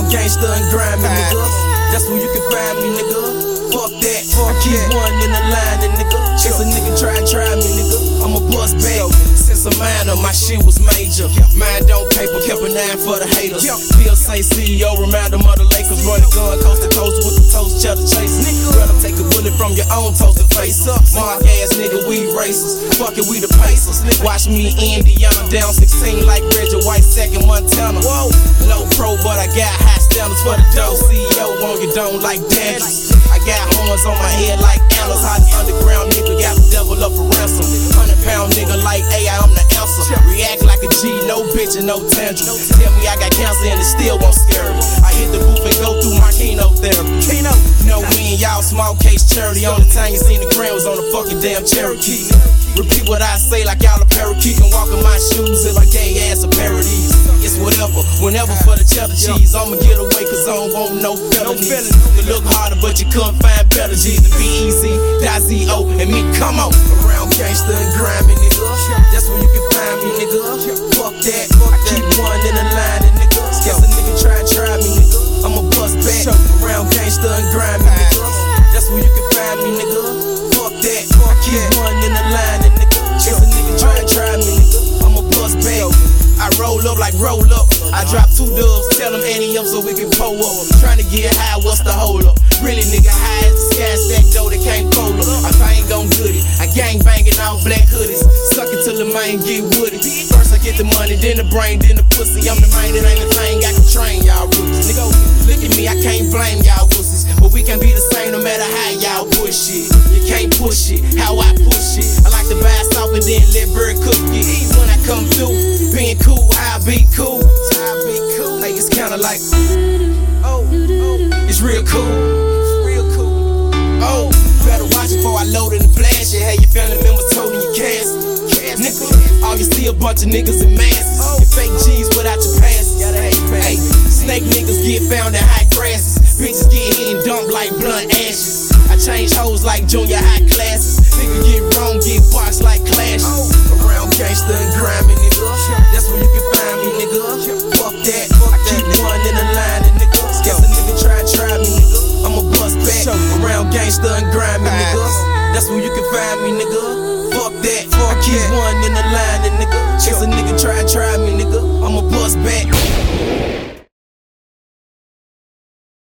gangsta and grimy, nigga. That's where you can find me, nigga. Fuck that, I keep one in the line, and nigga. If a nigga try me, nigga, I'ma bust back. Since a minor, my shit was major. Mind on paper, kept a 9 for the haters. PLC CEO, remind them of the Lakers. Running gun coast to coast with the toast, cheddar chase. Rather take a bullet from your own toasted face. Mark ass nigga, we racers. Fuck it, we the Pacers. Watch me, Indiana, down 16 like Reggie White, second Montana. Whoa, low pro, but I got high standards for the dough. CEO on your dome like dandruff. I got horns on my head like antlers. Hot underground nigga, got the devil up for ransom. 100-pound nigga like AI, I'm the answer. React like a G, no bitch and no tantrum. Tell me I got cancer and it still won't scare me. I hit the booth and go through my chemotherapy. No, me and y'all small case charity. Only time you seen the grand was on the fucking damn Cherokee. Repeat what I say like y'all a parakeet. Can walk in my shoes if I gave ass a pair of these. It's whatever, whenever for the cheddar cheese. I'ma get away cause I don't want no felonies. You look harder but you couldn't find better G's. The B-E-Z, .Z-O, and me, come on. Around gangsta and grimy, nigga. That's where you can find me, nigga. Fuck that, I keep one in the line, and nigga. If a nigga try me, nigga, I'ma bust back. Around gangsta and grimy, nigga. That's where you can find me, nigga. Fuck that, I keep one in the line, and nigga. If a nigga try me, nigga, I'ma bust back. I roll up like roll up. I drop 2 dubs, tell them ante up so we can pull up. Tryna get high, what's the hold up? Really nigga high as the sky stack though, they can't pull up. I ain't gon' do it. I gang banging all black hoodies. Suck it till the man get woody. First I get the money, then the brain, then the pussy. I'm the man that ain't the thing, I can train y'all rookies. Nigga, look at me, I can't blame y'all wussies. But we can be the same no matter how y'all push it. You can't push it, how I push it. I like to buy soft and then let bird cook it. When I come through, being cool, I be cool. Like it's kinda like, it's real cool. Oh, better watch it before I load it and flash it. Hey, your family members toting your cash. Nigga, all you see a bunch of niggas in masses. Your fake G's without your passes. Hey, snake niggas get found in high grasses. Bitches get hit and dumped like blunt ashes. I change hoes like junior high classes. Nigga get wrong, get boxed like clashes. Around gangsta and grimy, nigga. That's where you can find me, nigga. Fuck that, I keep one in the line, and nigga. If a nigga try me, nigga, I'ma bust back. Around gangsta and grimy, nigga. That's where you can find me, nigga. Fuck that, I keep one in the line, and nigga. If a nigga try me, nigga, I'ma bust back.